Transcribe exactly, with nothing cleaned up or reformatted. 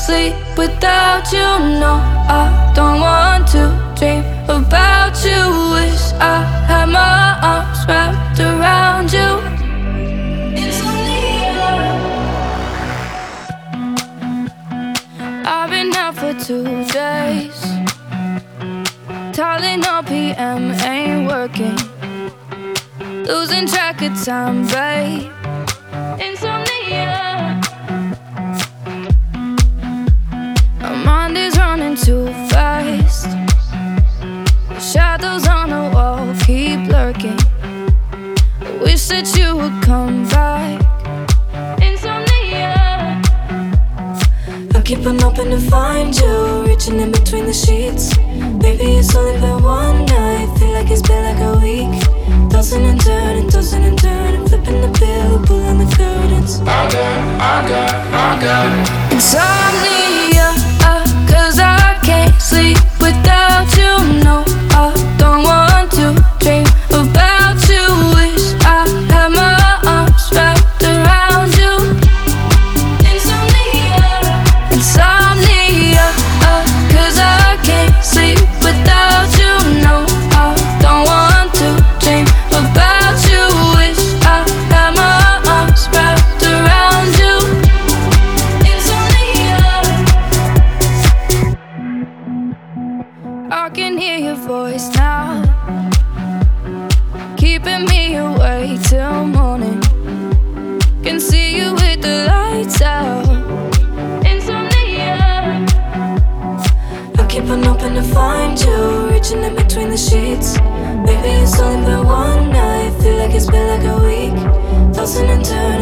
sleep without you. No, I don't want to dream about you. Wish I had my arms wrapped around you. Insomnia. I've been out for two days. Tylenol P M ain't working. Losing track of time, babe. Insomnia. My mind is running too fast. The shadows on the wall keep lurking. I wish that you would come back. Insomnia. I keep on hoping to find you, reaching in between the sheets. Maybe it's only been one night, feel like it's been like a week. Tossing and turning, tossing and turning, flipping the pillow, pulling the curtains. I got, I got, I got insomnia, uh, cause I can't sleep without you. No, I don't want to dream about you. Wish I had my arms wrapped around you. Insomnia, insomnia, uh, cause I can't sleep without you. No, I don't want to dream about you. Wish I had my arms wrapped around you. Insomnia. I can hear your voice now, keeping me awake till morning. Can see you with the lights out. Insomnia. I keep on hoping to find you, reaching in between the sheets. Maybe it's only been one night, feel like it's been like a week. Tossing and turning.